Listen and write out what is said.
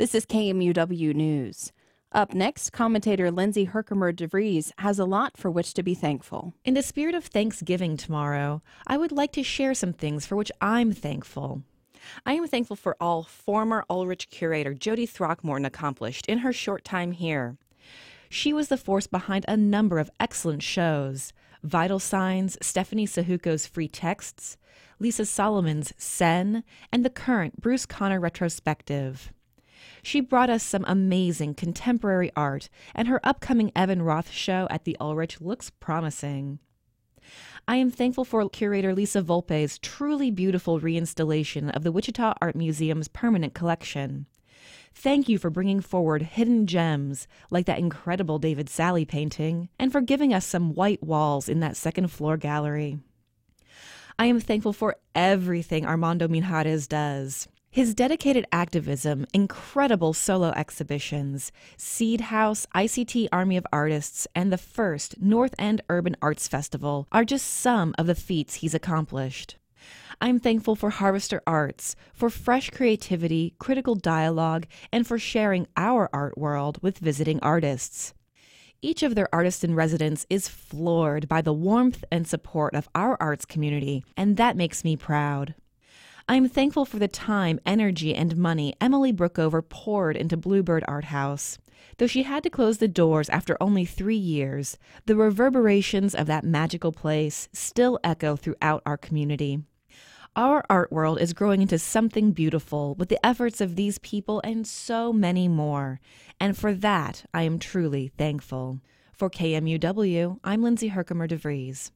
This is KMUW News. Up next, commentator Lindsay Herkimer DeVries has a lot for which to be thankful. In the spirit of Thanksgiving tomorrow, I would like to share some things for which I'm thankful. I am thankful for all former Ulrich curator Jody Throckmorton accomplished in her short time here. She was the force behind a number of excellent shows: Vital Signs, Stephanie Sahuko's Free Texts, Lisa Solomon's Sen, and the current Bruce Conner retrospective. She brought us some amazing contemporary art, and her upcoming Evan Roth show at the Ulrich looks promising. I am thankful for curator Lisa Volpe's truly beautiful reinstallation of the Wichita Art Museum's permanent collection. Thank you for bringing forward hidden gems like that incredible David Salle painting, and for giving us some white walls in that second floor gallery. I am thankful for everything Armando Mijares does. His dedicated activism, incredible solo exhibitions, Seed House, ICT Army of Artists, and the first North End Urban Arts Festival are just some of the feats he's accomplished. I'm thankful for Harvester Arts, for fresh creativity, critical dialogue, and for sharing our art world with visiting artists. Each of their artists in residence is floored by the warmth and support of our arts community, and that makes me proud. I am thankful for the time, energy, and money Emily Brookover poured into Bluebird Art House. Though she had to close the doors after only 3 years, the reverberations of that magical place still echo throughout our community. Our art world is growing into something beautiful with the efforts of these people and so many more, and for that I am truly thankful. For KMUW, I'm Lindsay Herkimer DeVries.